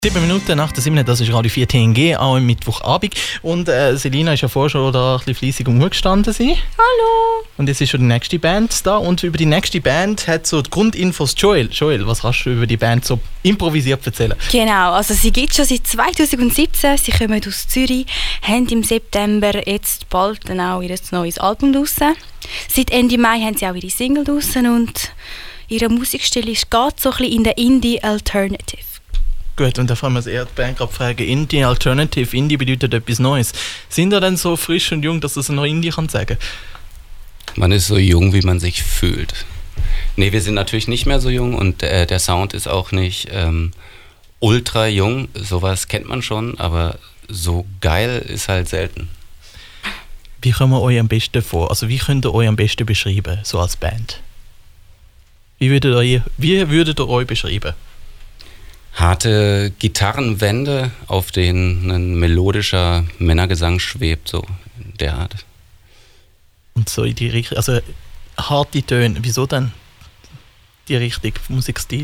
7 Minuten nach der 7, das ist Radio 4 TNG, auch am Mittwochabend. Und Selina ist ja vorher schon da ein bisschen fleissig umgestanden. Hallo! Und jetzt ist schon die nächste Band da. Und über die nächste Band hat so die Grundinfos Joel. Joel, was kannst du über die Band so improvisiert erzählen? Genau, also sie gibt schon seit 2017. Sie kommen aus Zürich, haben im September jetzt bald dann auch ihr neues Album draussen. Seit Ende Mai haben sie auch ihre Single draussen und ihre Musikstil geht so ein bisschen in der Indie-Alternative. Gut, und da fangen wir als erste Band gerade fragen, Indie, Alternative, Indie bedeutet etwas Neues. Sind ihr denn so frisch und jung, dass ihr noch Indie kann sagen? Man ist so jung, wie man sich fühlt. Nee, wir sind natürlich nicht mehr so jung und der Sound ist auch nicht ultra jung. Sowas kennt man schon, aber so geil ist halt selten. Wie kommen wir euch am besten vor? Also wie könnt ihr euch am besten beschreiben, so als Band? Wie würdet ihr euch beschreiben? Harte Gitarrenwände, auf denen ein melodischer Männergesang schwebt, so in der Art. Und so in die Richtung, also harte Töne, wieso dann die Richtung Musikstil?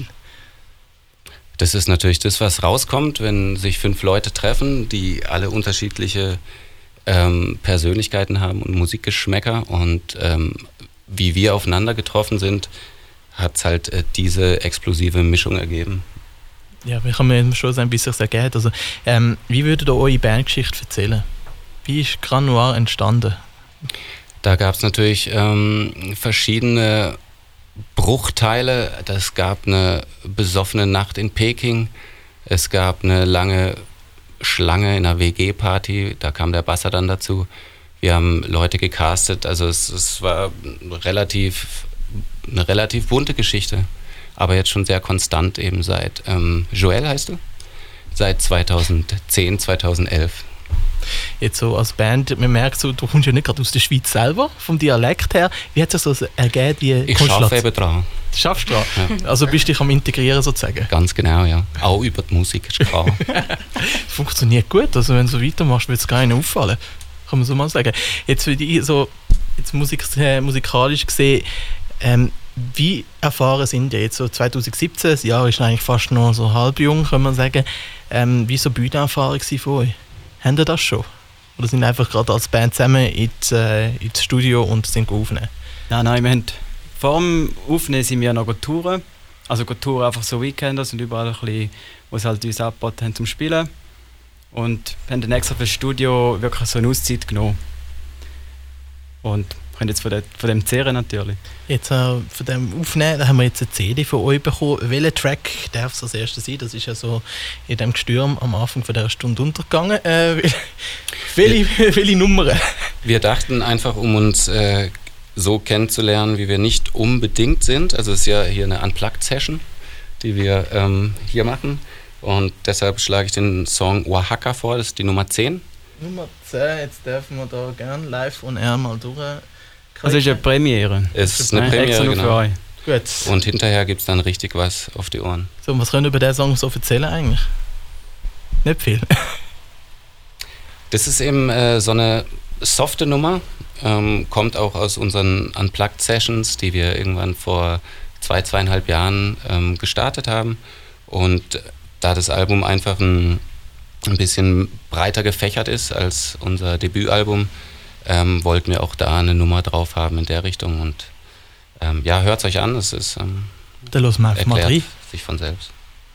Das ist natürlich das, was rauskommt, wenn sich 5 Leute treffen, die alle unterschiedliche Persönlichkeiten haben und Musikgeschmäcker. Und wie wir aufeinander getroffen sind, hat es halt diese explosive Mischung ergeben. Ja, wir können schon sagen, wie es sich ergeht. Also, wie würdet ihr eure Bandgeschichte erzählen? Wie ist Grand Noir entstanden? Da gab es natürlich verschiedene Bruchteile. Es gab eine besoffene Nacht in Peking. Es gab eine lange Schlange in einer WG-Party. Da kam der Basser dann dazu. Wir haben Leute gecastet. Also es war eine relativ bunte Geschichte. Aber jetzt schon sehr konstant eben seit, Joel heißt du? Seit 2010, 2011. Jetzt so als Band, man merkt so, du kommst ja nicht gerade aus der Schweiz selber, vom Dialekt her. Wie hat sich so ergeben, die Ich arbeite eben dran. Du schaffst dran? Ja. Also bist du dich am Integrieren sozusagen? Ganz genau, ja. Auch über die Musik ist klar. Funktioniert gut, also wenn du so weitermachst, wird es gar nicht auffallen. Kann man so mal sagen. Jetzt für die so, jetzt musikalisch gesehen, wie erfahren sind ihr jetzt so 2017? Das Jahr ist eigentlich fast noch so halb jung, kann man sagen. Wie so Bühnenerfahrung von euch? Habt ihr das schon? Oder sind einfach gerade als Band zusammen ins Studio und sind aufnehmen? Nein, wir haben vor dem Aufnehmen sind wir noch touren. Also touren einfach so Weekenders und überall ein bisschen, wo sie halt uns angeboten haben zum Spielen. Und haben dann extra für das Studio wirklich so eine Auszeit genommen. Und können jetzt von dem zehren natürlich. Jetzt von dem Aufnehmen, da haben wir jetzt eine CD von euch bekommen. Welcher Track darf es als erstes sein? Das ist ja so in dem Gestürm am Anfang von dieser Stunde untergegangen. Welche Nummern? Wir dachten einfach, um uns so kennenzulernen, wie wir nicht unbedingt sind. Also es ist ja hier eine Unplugged-Session, die wir hier machen. Und deshalb schlage ich den Song Oaxaca vor, das ist die Nummer 10. Nummer 10, jetzt dürfen wir da gerne live on air mal durch. Also ist eine Premiere. Es ist eine Premiere, extra genau. für euch. Gut. Und hinterher gibt es dann richtig was auf die Ohren. So, was können wir über diesen Song so erzählen eigentlich? Nicht viel. Das ist eben so eine softe Nummer, kommt auch aus unseren Unplugged-Sessions, die wir irgendwann vor 2,5 Jahren gestartet haben. Und da das Album einfach ein bisschen breiter gefächert ist als unser Debütalbum, wollten wir auch da eine Nummer drauf haben in der Richtung. Und ja, hört es euch an, es ist Dann los mal rein. erklärt sich von selbst.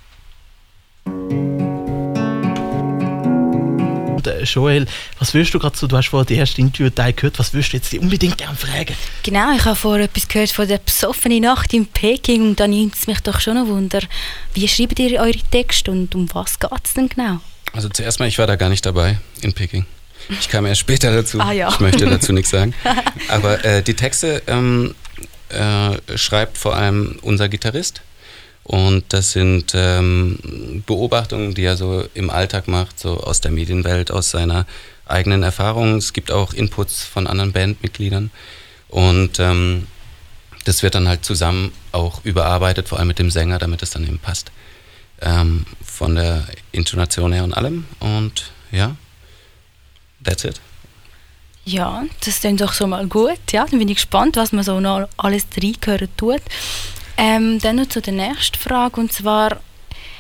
Und, Joel, was willst du gerade so, du hast vorhin die erste Interview-Teil gehört, was willst du jetzt unbedingt gerne fragen? Genau, ich habe vorher etwas gehört von der besoffenen Nacht in Peking und da nimmt es mich doch schon ein Wunder. Wie schreibt ihr eure Texte und um was geht es denn genau? Also zuerst mal, ich war da gar nicht dabei in Peking. Ich kam erst später dazu. Ja. Ich möchte dazu nichts sagen. Aber die Texte schreibt vor allem unser Gitarrist. Und das sind Beobachtungen, die er so im Alltag macht, so aus der Medienwelt, aus seiner eigenen Erfahrung. Es gibt auch Inputs von anderen Bandmitgliedern. Und das wird dann halt zusammen auch überarbeitet, vor allem mit dem Sänger, damit es dann eben passt. Von der Intonation her und allem. Und ja, that's it. Ja, das klingt doch schon mal gut. Ja, dann bin ich gespannt, was man so noch alles reingehören tut. Dann noch zu der nächsten Frage, und zwar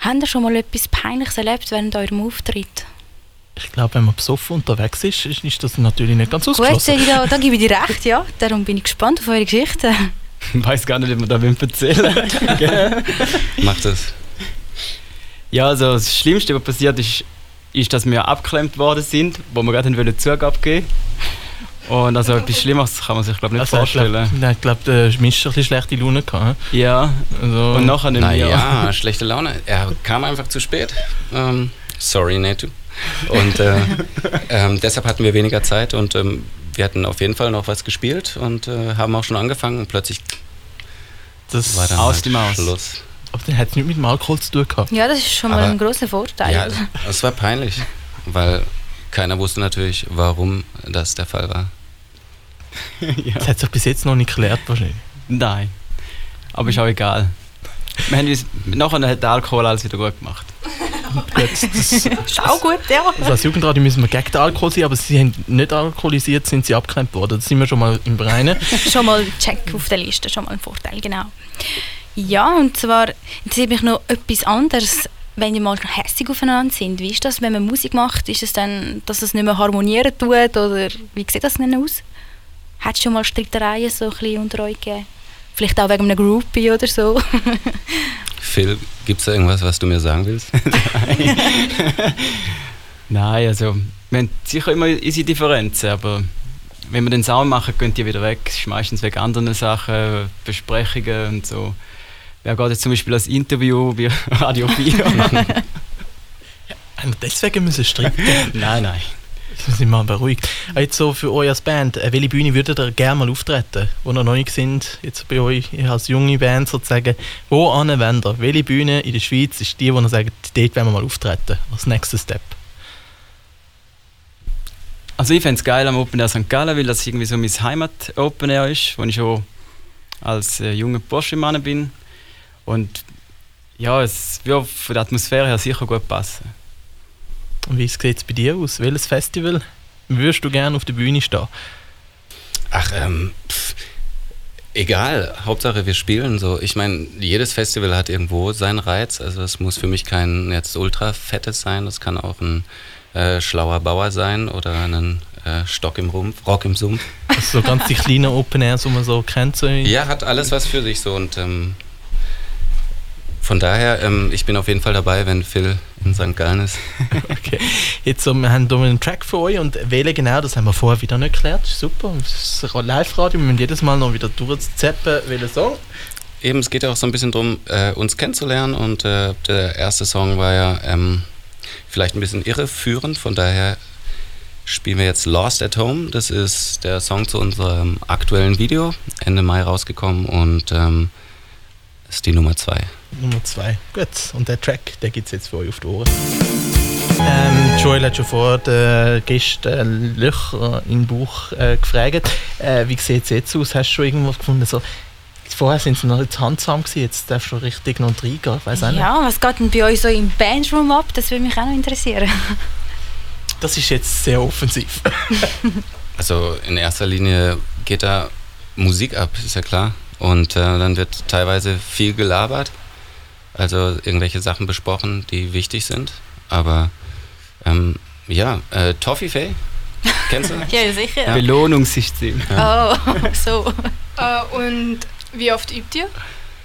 Habt ihr schon mal etwas Peinliches erlebt während eurem Auftritt? Ich glaube, wenn man besoffen unterwegs ist das natürlich nicht ganz Gut, ausgeschlossen. da gebe ich dir recht, ja. Darum bin ich gespannt auf eure Geschichte. Ich weiss gar nicht, wie man da erzählen will. Macht das. Ja, also das Schlimmste, was passiert ist, dass wir abgeklemmt worden sind, wo wir gerade Zugabe geben wollten. Und also etwas Schlimmeres kann man sich, glaube ich, nicht vorstellen. Ich glaube, der Mischer ein bisschen schlechte Laune gehabt. Ja, Also, und nachher nicht mehr. Naja, schlechte Laune. Er kam einfach zu spät. Sorry, Netu. Und deshalb hatten wir weniger Zeit und wir hatten auf jeden Fall noch was gespielt und haben auch schon angefangen und plötzlich das war dann aus halt die Maus. Schluss. Aber dann hat es nicht mit dem Alkohol zu tun gehabt. Ja, das ist schon mal Aber- ein grosser Vorteil. Ja, es war peinlich, weil keiner wusste natürlich, warum das der Fall war. Das hat sich bis jetzt noch nicht geklärt wahrscheinlich. Nein, aber ist auch egal. Wir haben uns, nachher hat der Alkohol alles wieder gut gemacht. Gut, das, Ist auch gut, ja. also als Jugendradio müssen wir gegen den Alkohol sein, aber sie haben nicht alkoholisiert, sind sie abgeklemmt worden. Da sind wir schon mal im Reinen. Schon mal Check auf der Liste, schon mal ein Vorteil, genau. Ja, und zwar interessiert mich noch etwas anderes, wenn ihr mal hässig aufeinander sind. Wie ist das, wenn man Musik macht? Ist es dann, dass es nicht mehr harmonieren tut? Oder wie sieht das denn aus? Hat es schon mal Streitereien so ein bisschen unter euch gegeben? Vielleicht auch wegen einem Groupie oder so? Phil, gibt es da irgendwas, was du mir sagen willst? Nein, also wir haben sicher immer unsere Differenzen, aber wenn wir den Sound machen, gehen die wieder weg. Es ist meistens wegen anderen Sachen, Besprechungen und so. Wer geht jetzt zum Beispiel als Interview bei Radio 4? Haben wir deswegen müssen streiten? Nein. Jetzt sind wir mal beruhigt. Jetzt so für euch als Band, welche Bühne würdet ihr gerne mal auftreten, wo ihr noch nicht sind, jetzt bei euch als junge Band sozusagen? Wo wollt ihr? Welche Bühne in der Schweiz ist die, wo ihr sagt, dort wollen wir mal auftreten, als nächster Step? Also ich fände es geil am Open Air St. Gallen, weil das irgendwie so mein Heimat-Open Air ist, wo ich schon als junger Bursche im Mann bin. Und ja, es würde von der Atmosphäre her sicher gut passen. Und wie sieht es bei dir aus? Welches Festival würdest du gerne auf der Bühne stehen? Ach, egal. Hauptsache wir spielen so. Ich meine, jedes Festival hat irgendwo seinen Reiz. Also es muss für mich kein jetzt ultra fettes sein. Das kann auch ein schlauer Bauer sein oder ein Stock im Rumpf, Rock im Sumpf. Also so ganz die kleinen Open Airs, die man so kennt. So Ja, hat alles was für sich so und von daher, ich bin auf jeden Fall dabei, wenn Phil in St. Gallen ist. Okay. Jetzt wir haben hier einen Track für euch und wählen genau, das haben wir vorher wieder nicht geklärt. Super, das ist Live-Radio, wir müssen jedes Mal noch wieder durchzappen, welchen Song. Eben, es geht ja auch so ein bisschen darum, uns kennenzulernen und der erste Song war ja vielleicht ein bisschen irreführend, von daher spielen wir jetzt Lost at Home. Das ist der Song zu unserem aktuellen Video, Ende Mai rausgekommen und ist die Nummer 2. Nummer 2. Gut, und der Track, der gibt es jetzt für euch auf die Ohren. Joel hat schon vor den Gästen Löcher im Bauch gefragt. Wie sieht es jetzt aus? Hast du schon irgendwas gefunden? So, vorher sind sie noch nicht handsam gewesen, jetzt darfst du richtig noch reingehen. Ich weiss auch nicht. Ja, was geht denn bei euch so im Bandroom ab? Das würde mich auch noch interessieren. Das ist jetzt sehr offensiv. Also in erster Linie geht da Musik ab, ist ja klar. Und dann wird teilweise viel gelabert, also irgendwelche Sachen besprochen, die wichtig sind. Aber Toffifee, kennst du? Ja, sicher. Ja. Belohnungssystem. Oh, so. Und wie oft übt ihr?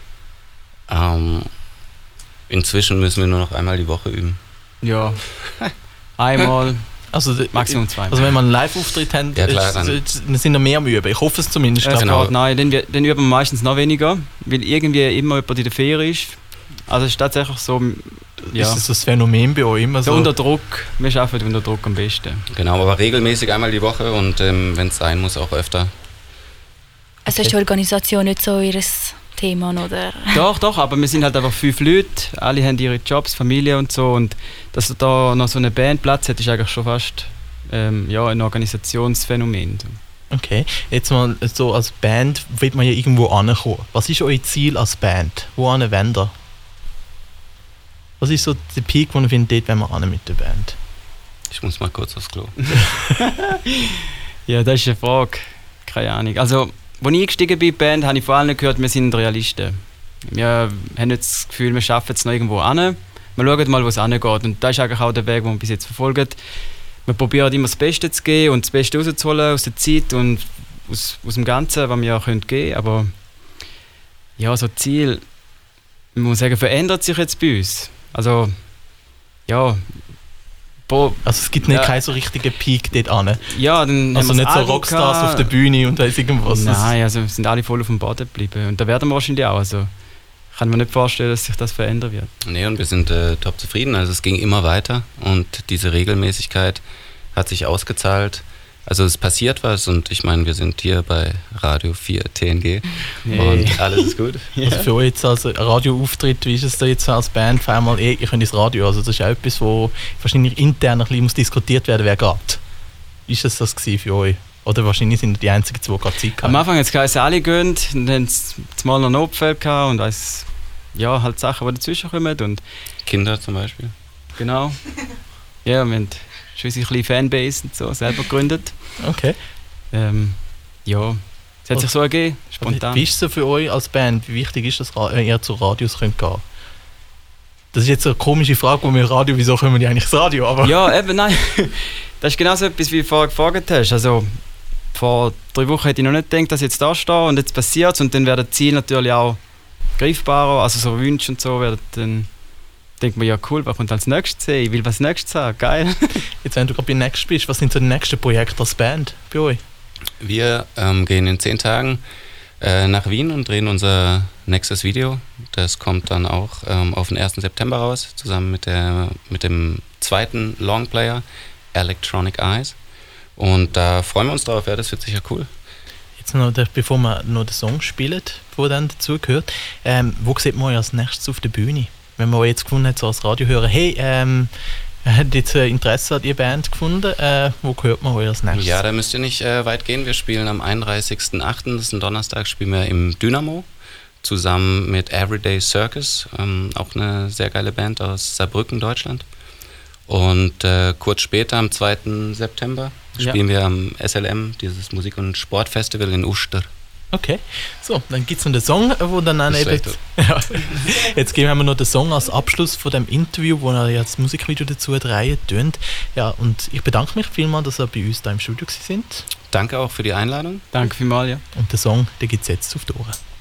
Inzwischen müssen wir nur noch einmal die Woche üben. Ja. Einmal, Also, Maximum 2. also wenn wir einen Live-Auftritt haben, Ja, klar, dann. wir sind noch mehr am Üben. Ich hoffe es zumindest. Es genau. geht, nein, dann üben wir meistens noch weniger, weil irgendwie immer jemand in der Ferien ist. Also es ist tatsächlich so, ja, Ist das Phänomen bei euch immer so so? unter Druck. Wir arbeiten unter Druck am besten. Genau, aber regelmäßig einmal die Woche und wenn es sein muss, auch öfter. Also ist die Organisation nicht so ihr Thema, oder? Doch, aber wir sind halt einfach 5 Leute, alle haben ihre Jobs, Familie und so, und dass da noch so eine Band Platz hat, ist eigentlich schon fast ein Organisationsphänomen. Okay, jetzt mal so als Band will man ja irgendwo ankommen. Was ist euer Ziel als Band? Wo wollt ihr? Was ist so der Peak, wo ihr findet, dort wollen wir hin mit der Band? Ich muss mal kurz aufs Klo. Ja, das ist eine Frage. Keine Ahnung. Also, als ich eingestiegen bin in die Band, habe ich vor allem gehört, wir sind Realisten. Wir haben nicht das Gefühl, wir schaffen es noch irgendwo hin. wir schauen mal, wo es hingeht. Und das ist eigentlich auch der Weg, den wir bis jetzt verfolgen. Wir probieren immer das Beste zu geben und das Beste rauszuholen aus der Zeit und aus dem Ganzen, was wir auch geben können. Aber ja, so Ziel, ich muss sagen, verändert sich jetzt bei uns. Also, ja. Also es gibt nicht keinen so richtigen Peak dort an. Ja, dann also haben nicht so Rockstars auf der Bühne und weiss irgendwas. Nein, also wir sind alle voll auf dem Boden geblieben. Und da werden wir wahrscheinlich auch. Also ich kann mir nicht vorstellen, dass sich das verändern wird. Nee, und wir sind top zufrieden. Also es ging immer weiter und diese Regelmäßigkeit hat sich ausgezahlt. Also es passiert was und ich meine, wir sind hier bei Radio 4 TNG und alles ist gut. Also für euch jetzt als Radioauftritt, wie ist es da jetzt als Band auf einmal, ihr könnt ins Radio, also das ist auch etwas, wo wahrscheinlich intern ein bisschen diskutiert werden, wer geht. Wie war das gewesen für euch? Oder wahrscheinlich sind die einzigen, die gerade Zeit hatten. Am Anfang hat es geheißen, alle gehen, dann haben sie mal noch Notfälle gehabt und weiss, ja, halt Sachen, die dazwischen kommen. Und Kinder zum Beispiel. Genau. Ja, wir haben schon unsere kleine Fanbase und so selber gegründet. Okay. Ja, es hat sich so ergeben, spontan. Wie ist es so für euch als Band? Wie wichtig ist es, wenn ihr zu Radios könnt gehen? Das ist jetzt eine komische Frage, wo wir Radio, wieso können wir die eigentlich ins Radio? Aber ja, eben, nein. Das ist genauso etwas, wie du vorher gefragt hast. Also, vor 3 Wochen hätte ich noch nicht gedacht, dass ich jetzt da stehe und jetzt passiert es und dann werden die Ziele natürlich auch greifbarer, also so Wünsche und so werden dann, denkt man, ja cool, was kommt als nächstes? Ich will was nächstes haben, geil. Jetzt, wenn du gerade bei Next bist, was sind so die nächsten Projekte als Band bei euch? Wir gehen in 10 Tagen nach Wien und drehen unser nächstes Video. Das kommt dann auch auf den 1. September raus, zusammen mit dem zweiten Longplayer, Electronic Eyes. Und da freuen wir uns drauf, ja, das wird sicher cool. Jetzt noch, bevor wir noch den Song spielen, der dann dazugehört, wo sieht man euch als nächstes auf der Bühne? Wenn man jetzt gefunden hat, so als Radiohörer, hey, hat jetzt Interesse an die Band gefunden, wo hört man euch als nächstes? Ja, da müsst ihr nicht weit gehen. Wir spielen am 31.08., das ist ein Donnerstag, spielen wir im Dynamo zusammen mit Everyday Circus, auch eine sehr geile Band aus Saarbrücken, Deutschland. Und kurz später, am 2. September, spielen wir am SLM, dieses Musik- und Sportfestival in Uster. Okay, so, dann gibt es noch den Song, wo dann eben... Ja, jetzt geben wir noch den Song als Abschluss von dem Interview, wo er jetzt das Musikvideo dazu drehen tönt. Ja, und ich bedanke mich vielmals, dass ihr bei uns da im Studio sind. Danke auch für die Einladung. Danke vielmals, ja. Und den Song, den gibt es jetzt auf die Ohren.